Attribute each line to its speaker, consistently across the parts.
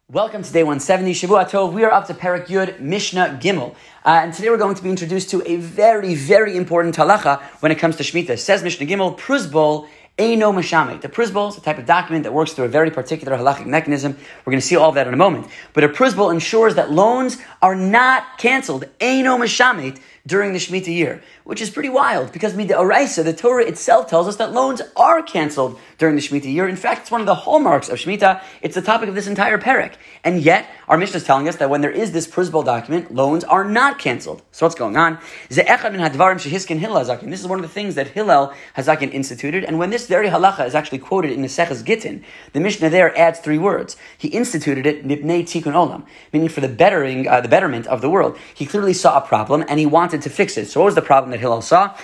Speaker 1: Welcome to day 170, Shavua Tov. We are up to Perek Yud, Mishnah Gimel. And today we're going to be introduced to a very, very important halacha when it comes to Shemitah. Says Mishnah Gimel, Pruzbol Eino Mashamet. The Pruzbol is a type of document that works through a very particular halachic mechanism. We're going to see all of that in a moment. But a Pruzbol ensures that loans are not canceled, Eino Mashamet, during the Shemitah year, which is pretty wild because Midoraisa, the Torah itself tells us that loans are canceled during the Shemitah year. In fact, it's one of the hallmarks of Shemitah. It's the topic of this entire perek. And yet, our Mishnah is telling us that when there is this Pruzbol document, loans are not canceled. So what's going on? This is one of the things that Hillel Hazakin instituted. And when this very halacha is actually quoted in the Seches Gittin, the Mishnah there adds 3 words. He instituted it, Mipnei Tikkun Olam, meaning for the betterment of the world. He clearly saw a problem and he wanted to fix it. So what was the problem that Hillel saw?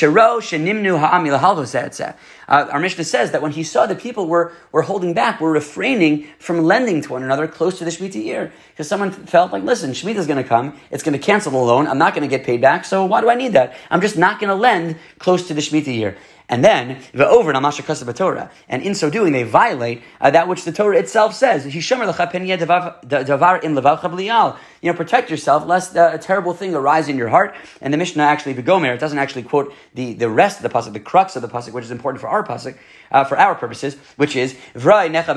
Speaker 1: Our Mishnah says that when he saw that people were holding back, were refraining from lending to one another close to the Shemitah year, because someone felt like, listen, Shemitah is going to come, it's going to cancel the loan, I'm not going to get paid back, so why do I need that? I'm just not going to lend close to the Shemitah year. And then, Torah, and in so doing, they violate that which the Torah itself says. Protect yourself, lest a terrible thing arise in your heart. And the Mishnah actually, Vigomer, it doesn't actually quote the rest of the pasuk, the crux of the pasuk, which is important for our pasuk, for our purposes, which is, you're going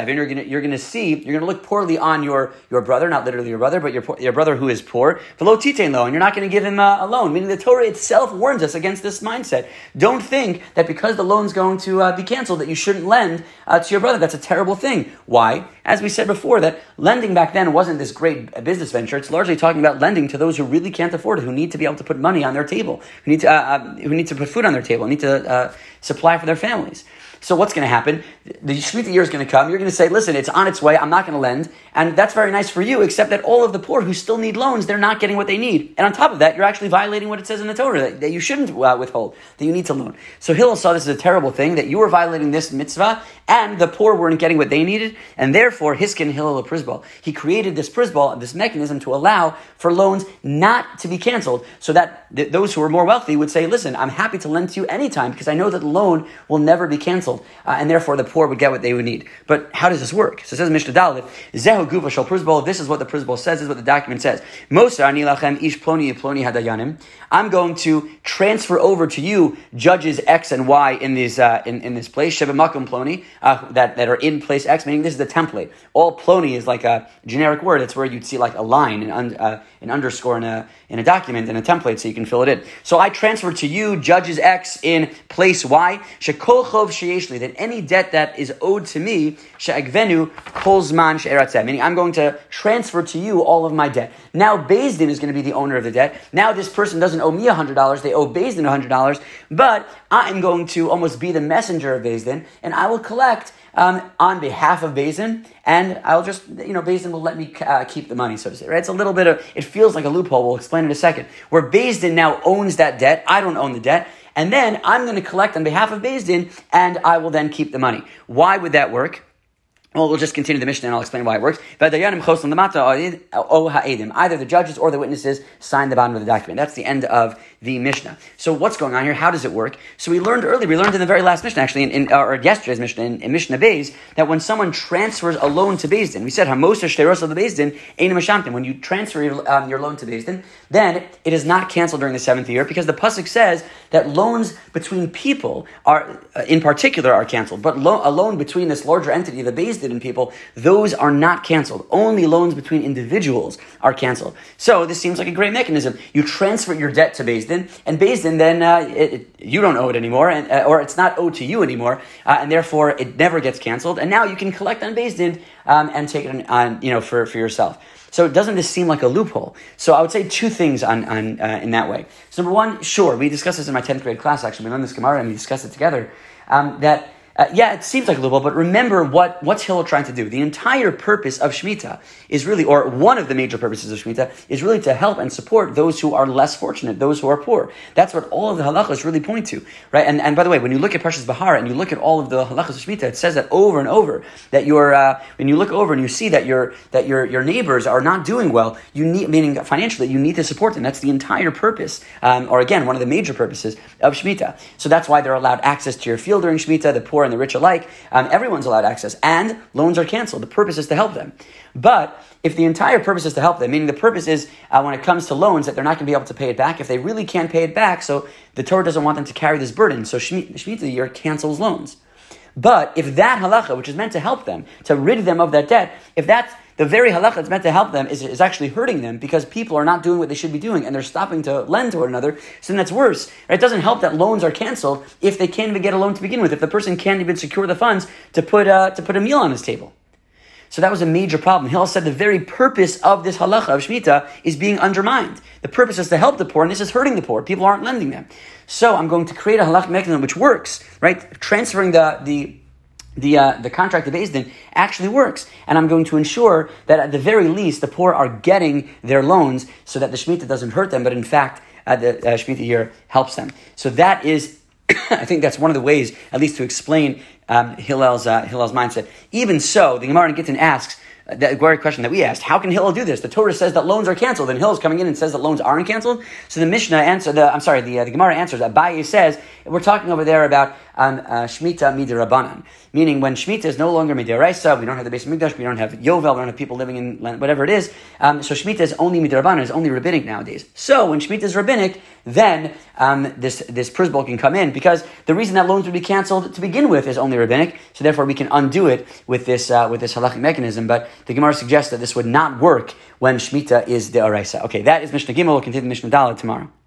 Speaker 1: to look poorly on your brother, not literally your brother, but your brother who is poor, and you're not going to give him a loan. Meaning the Torah itself warns us against this mindset. Don't think that because the loan's going to be canceled, that you shouldn't lend to your brother. That's a terrible thing. Why? As we said before, that lending back then wasn't this great business venture. It's largely talking about lending to those who really can't afford it, who need to be able to put money on their table, who need to put food on their table, need to supply for their families. So what's going to happen? The Shemitah year is going to come. You're going to say, listen, it's on its way. I'm not going to lend. And that's very nice for you, except that all of the poor who still need loans, they're not getting what they need. And on top of that, you're actually violating what it says in the Torah, that you shouldn't withhold, that you need to loan. So Hillel saw this as a terrible thing, that you were violating this mitzvah, and the poor weren't getting what they needed. And therefore, Hiskin Hillel a Pruzbol. He created this Pruzbol, this mechanism to allow for loans not to be canceled, so that those who are more wealthy would say, listen, I'm happy to lend to you anytime, because I know that the loan will never be canceled. And therefore the poor would get what they would need. But how does this work? So it says Mishnah Dalet, Zehu Guva Shal Pruzbol. This is what the Pruzbol says. This is what the document says. Moser ani lachem ish ploni ploni hadayanim. I'm going to transfer over to you judges X and Y in this place. Sheba makom ploni that are in place X. Meaning this is the template. All ploni is like a generic word. It's where you'd see like a line, an underscore in a document, in a template, so you can fill it in. So I transfer to you judges X in place Y. Shekol chov sheyeshli, that any debt that is owed to me, she'agvenu kol zman she'eratzeh, meaning I'm going to transfer to you all of my debt. Now Beis Din is going to be the owner of the debt. Now this person doesn't owe me $100, they owe Beis Din $100, but I'm going to almost be the messenger of Beis Din, and I will collect on behalf of Beis Din, and I'll just, Beis Din will let me keep the money, so to say, right? It's a little bit of, it feels like a loophole, we'll explain in a second, where Beis Din now owns that debt, I don't own the debt, and then I'm going to collect on behalf of Beis Din, and I will then keep the money. Why would that work? Well, we'll just continue the Mishnah and I'll explain why it works. Either the judges or the witnesses sign the bottom of the document. That's the end of the Mishnah. So what's going on here? How does it work? So we learned in the very last Mishnah, actually, or yesterday's Mishnah, in Mishnah Beis, that when someone transfers a loan to Beis Din, we said, when you transfer your loan to Beis Din, then it is not canceled during the 7th year, because the pasuk says that loans between people are, in particular, are canceled. But a loan between this larger entity, the Beis Din and people, those are not canceled. Only loans between individuals are canceled. So this seems like a great mechanism. You transfer your debt to Beis Din, and Beis Din then you don't owe it anymore, or it's not owed to you anymore, and therefore it never gets canceled. And now you can collect on Beis Din and take it on for yourself. So doesn't this seem like a loophole? So I would say 2 things on in that way. So number 1, sure, we discussed this in my 10th grade class. Actually, we learned this Gemara and we discussed it together. That it seems like a loophole, but remember what's Hillel trying to do. The entire purpose of Shemitah is really, or one of the major purposes of Shemitah, is really to help and support those who are less fortunate, those who are poor. That's what all of the halachas really point to, right? And by the way, when you look at Parshas Bahar and you look at all of the halachas of Shemitah, it says that over and over, that when you look over and you see that your neighbors are not doing well, you need, meaning financially, you need to support them. That's the entire purpose, or again, one of the major purposes of Shemitah. So that's why they're allowed access to your field during Shemitah. The poor poor and the rich alike, everyone's allowed access, and loans are canceled. The purpose is to help them. But if the entire purpose is to help them, meaning the purpose is when it comes to loans that they're not going to be able to pay it back, if they really can't pay it back, so the Torah doesn't want them to carry this burden, so Shemitah year cancels loans. But if that halacha, which is meant to help them, to rid them of that debt, if that's the very halacha that's meant to help them is actually hurting them because people are not doing what they should be doing and they're stopping to lend to one another, so then that's worse. Right? It doesn't help that loans are canceled if they can't even get a loan to begin with, if the person can't even secure the funds to put a meal on his table. So that was a major problem. Hillel said the very purpose of this halacha of Shemitah is being undermined. The purpose is to help the poor, and this is hurting the poor. People aren't lending them. So I'm going to create a halachic mechanism which works, right? Transferring the contract to Beis Din actually works. And I'm going to ensure that at the very least, the poor are getting their loans so that the Shemitah doesn't hurt them, but in fact, the Shemitah year helps them. So that is, I think that's one of the ways, at least to explain Hillel's mindset. Even so, the Gemara in Gittin asks, that great question that we asked, how can Hillel do this? The Torah says that loans are canceled, and Hillel's coming in and says that loans aren't canceled. So the the Gemara answers, Abaye says, we're talking over there about Shemitah midirabanan, meaning when Shemitah is no longer midiraisa, we don't have the base of Mikdash, we don't have Yovel, we don't have people living in land, whatever it is, so Shemitah is only midirabanan, is only rabbinic nowadays. So when Shemitah is rabbinic, then this Prizbol can come in, because the reason that loans would be canceled to begin with is only rabbinic, so therefore we can undo it with this halachic mechanism, but the Gemara suggests that this would not work when Shemitah is the Araisa. Okay, that is Mishnah Gimel. We'll continue Mishnah Dalet tomorrow.